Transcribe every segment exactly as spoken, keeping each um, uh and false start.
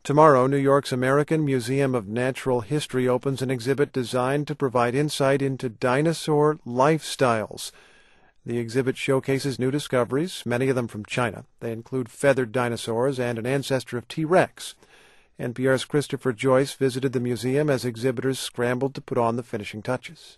Tomorrow, New York's American Museum of Natural History opens an exhibit designed to provide insight into dinosaur lifestyles. The exhibit showcases new discoveries, many of them from China. They include feathered dinosaurs and an ancestor of T. rex. N P R's Christopher Joyce visited the museum as exhibitors scrambled to put on the finishing touches.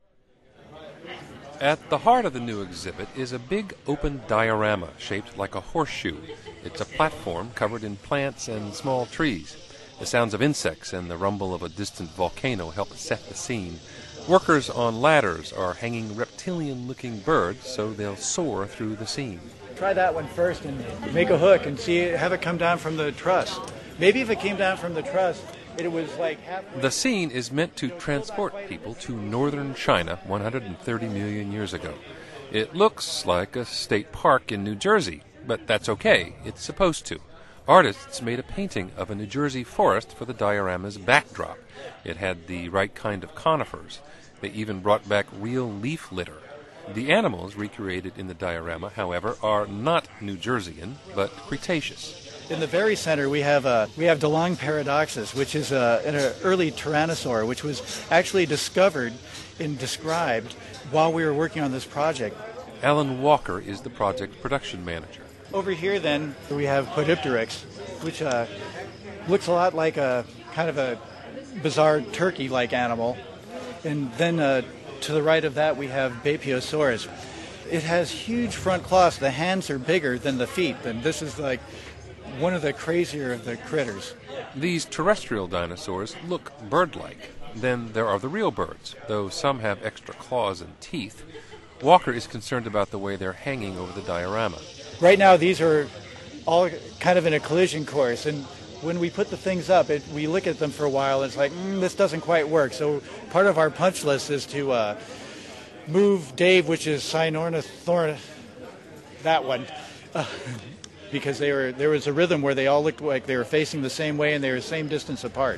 At the heart of the new exhibit is a big open diorama shaped like a horseshoe. It's a platform covered in plants and small trees. The sounds of insects and the rumble of a distant volcano help set the scene. Workers on ladders are hanging reptilian-looking birds so they'll soar through the scene. Try that one first and make a hook and see have it come down from the truss. Maybe if it came down from the truss, it was like halfway. The scene is meant to transport people to northern China one hundred thirty million years ago. It looks like a state park in New Jersey, but that's okay. It's supposed to. Artists made a painting of a New Jersey forest for the diorama's backdrop. It had the right kind of conifers. They even brought back real leaf litter. The animals recreated in the diorama, however, are not New Jerseyan, but Cretaceous. In the very center, we have uh, we have DeLong paradoxus, which is uh, an early tyrannosaur, which was actually discovered and described while we were working on this project. Alan Walker is the project production manager. Over here, then, we have Podipteryx, which uh, looks a lot like a kind of a bizarre turkey-like animal. And then uh, to the right of that, we have Bapiosaurus. It has huge front claws. The hands are bigger than the feet, and this is like one of the crazier of the critters. These terrestrial dinosaurs look bird-like. Then there are the real birds, though some have extra claws and teeth. Walker is concerned about the way they're hanging over the diorama. Right now, these are all kind of in a collision course, and when we put the things up, it, we look at them for a while, and it's like, mm, this doesn't quite work. So part of our punch list is to uh, move Dave, which is Cynornithorn, that one, uh, because they were there was a rhythm where they all looked like they were facing the same way and they were the same distance apart.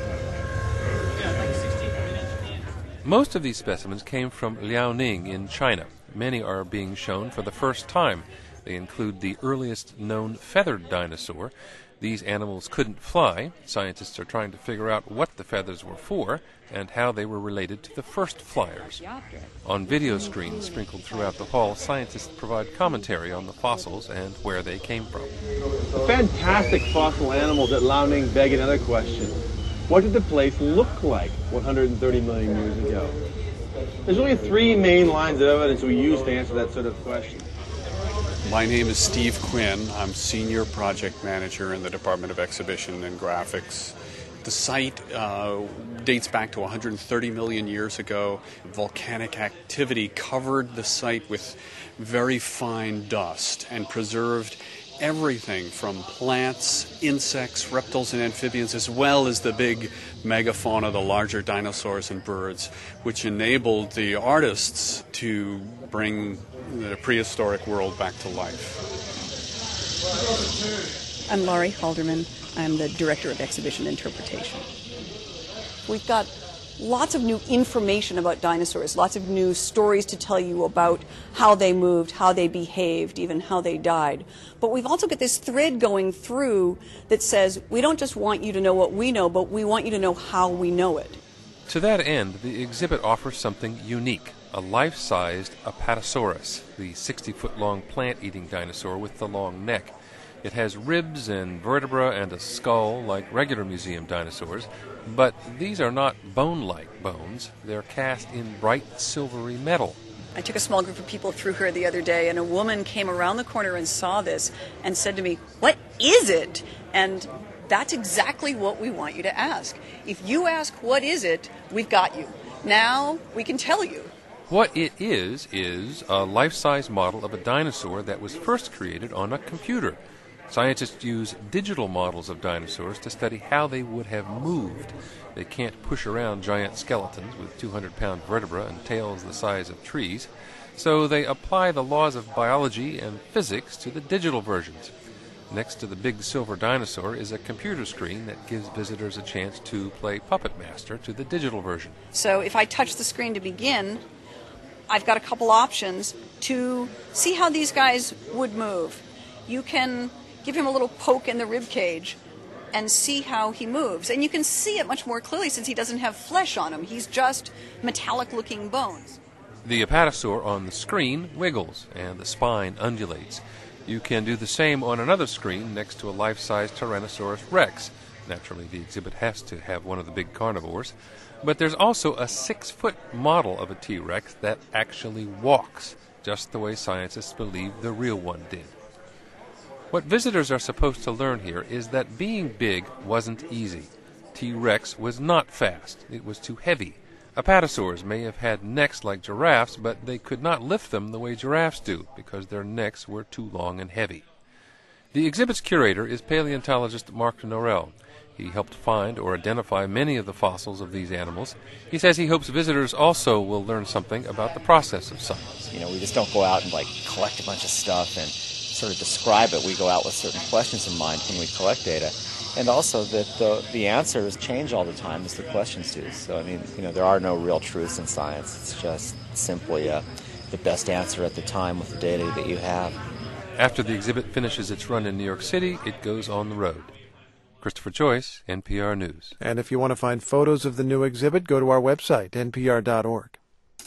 Most of these specimens came from Liaoning in China. Many are being shown for the first time. They include the earliest known feathered dinosaur. These animals couldn't fly. Scientists are trying to figure out what the feathers were for and how they were related to the first flyers. On video screens sprinkled throughout the hall, scientists provide commentary on the fossils and where they came from. The fantastic fossil animals at Liaoning beg another question. What did the place look like one hundred thirty million years ago? There's only three main lines of evidence we use to answer that sort of question. My name is Steve Quinn. I'm Senior Project Manager in the Department of Exhibition and Graphics. The site uh, dates back to one hundred thirty million years ago. Volcanic activity covered the site with very fine dust and preserved everything from plants, insects, reptiles, and amphibians, as well as the big megafauna, the larger dinosaurs and birds, which enabled the artists to bring the prehistoric world back to life. I'm Laurie Halderman. I'm the Director of Exhibition Interpretation. We've got lots of new information about dinosaurs, lots of new stories to tell you about how they moved, how they behaved, even how they died. But we've also got this thread going through that says we don't just want you to know what we know, but we want you to know how we know it. To that end, the exhibit offers something unique, a life-sized Apatosaurus, the sixty-foot-long plant-eating dinosaur with the long neck. It has ribs and vertebra and a skull like regular museum dinosaurs, but these are not bone-like bones. They're cast in bright silvery metal. I took a small group of people through here the other day, and a woman came around the corner and saw this and said to me, "What is it?" And that's exactly what we want you to ask. If you ask, "What is it?" we've got you. Now we can tell you. What it is, is a life-size model of a dinosaur that was first created on a computer. Scientists use digital models of dinosaurs to study how they would have moved. They can't push around giant skeletons with two hundred pound vertebrae and tails the size of trees, so they apply the laws of biology and physics to the digital versions. Next to the big silver dinosaur is a computer screen that gives visitors a chance to play Puppet Master to the digital version. So if I touch the screen to begin, I've got a couple options to see how these guys would move. You can give him a little poke in the rib cage, and see how he moves. And you can see it much more clearly since he doesn't have flesh on him. He's just metallic-looking bones. The apatosaur on the screen wiggles and the spine undulates. You can do the same on another screen next to a life-size Tyrannosaurus Rex. Naturally, the exhibit has to have one of the big carnivores. But there's also a six-foot model of a T-Rex that actually walks, just the way scientists believe the real one did. What visitors are supposed to learn here is that being big wasn't easy. T-Rex was not fast. It was too heavy. Apatosaurs may have had necks like giraffes, but they could not lift them the way giraffes do because their necks were too long and heavy. The exhibit's curator is paleontologist Mark Norell. He helped find or identify many of the fossils of these animals. He says he hopes visitors also will learn something about the process of science. You know, we just don't go out and like collect a bunch of stuff and sort of describe it. We go out with certain questions in mind when we collect data. And also that the, the answers change all the time as the questions do. So, I mean, you know, there are no real truths in science. It's just simply uh, the best answer at the time with the data that you have. After the exhibit finishes its run in New York City, it goes on the road. Christopher Joyce, N P R News. And if you want to find photos of the new exhibit, go to our website, N P R dot org.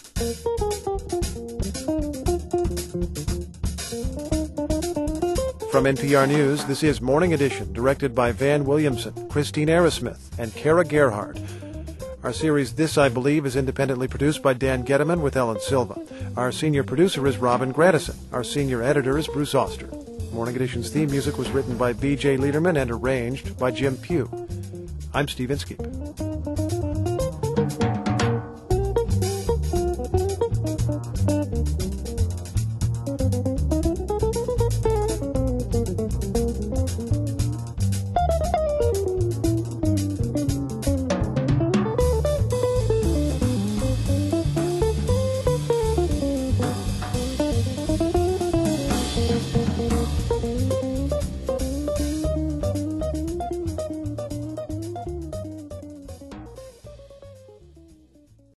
From N P R News, this is Morning Edition, directed by Van Williamson, Christine Arrowsmith, and Kara Gerhardt. Our series, This I Believe, is independently produced by Dan Getteman with Ellen Silva. Our senior producer is Robin Gradison. Our senior editor is Bruce Oster. Morning Edition's theme music was written by B J Liederman and arranged by Jim Pugh. I'm Steve Inskeep.